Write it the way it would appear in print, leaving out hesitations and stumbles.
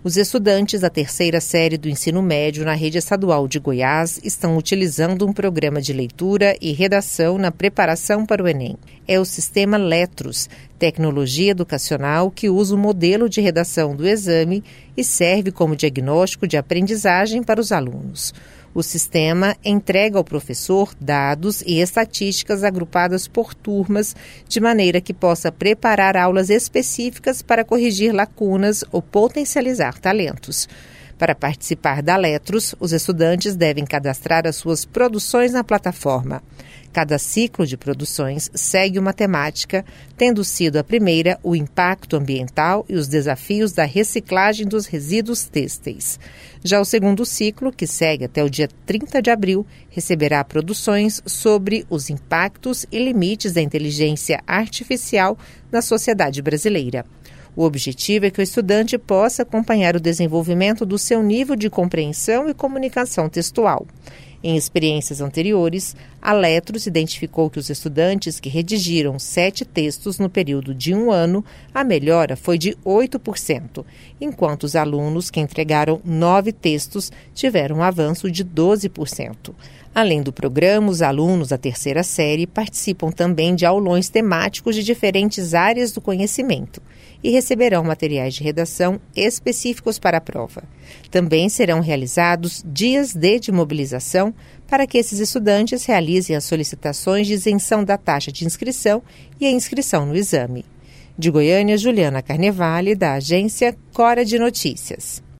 Os estudantes da terceira série do ensino médio na rede estadual de Goiás estão utilizando um programa de leitura e redação na preparação para o Enem. É o sistema Letros, tecnologia educacional que usa o modelo de redação do exame e serve como diagnóstico de aprendizagem para os alunos. O sistema entrega ao professor dados e estatísticas agrupadas por turmas, de maneira que possa preparar aulas específicas para corrigir lacunas ou potencializar talentos. Para participar da Letros, os estudantes devem cadastrar as suas produções na plataforma. Cada ciclo de produções segue uma temática, tendo sido a primeira o impacto ambiental e os desafios da reciclagem dos resíduos têxteis. Já o segundo ciclo, que segue até o dia 30 de abril, receberá produções sobre os impactos e limites da inteligência artificial na sociedade brasileira. O objetivo é que o estudante possa acompanhar o desenvolvimento do seu nível de compreensão e comunicação textual. Em experiências anteriores, a Letros identificou que os estudantes que redigiram 7 textos no período de 1 ano, a melhora foi de 8%, enquanto os alunos que entregaram 9 textos tiveram um avanço de 12%. Além do programa, os alunos da terceira série participam também de aulões temáticos de diferentes áreas do conhecimento e receberão materiais de redação específicos para a prova. Também serão realizados dias de mobilização para que esses estudantes realizem as solicitações de isenção da taxa de inscrição e a inscrição no exame. De Goiânia, Juliana Carnevale, da agência Cora de Notícias.